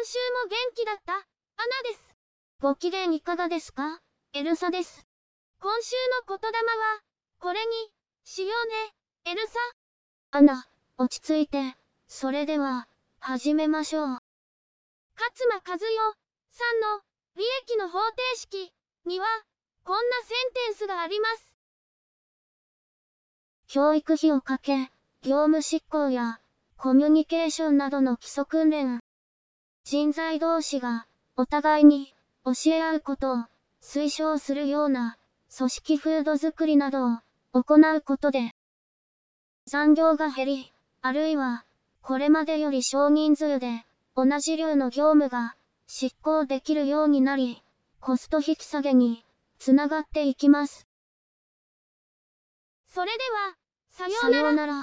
週も元気だった、アナです。ご機嫌いかがですか、エルサです。今週の言霊は、これに、しようね、エルサ。アナ、落ち着いて、それでは、始めましょう。勝間和代さんの、利益の方程式には、こんなセンテンスがあります。教育費をかけ、業務執行や、コミュニケーションなどの基礎訓練。人材同士が、お互いに、教え合うことを、推奨するような、組織風土づくりなどを、行うことで、残業が減り、あるいは、これまでより少人数で、同じ量の業務が、執行できるようになり、コスト引き下げに、つながっていきます。それでは、さようなら。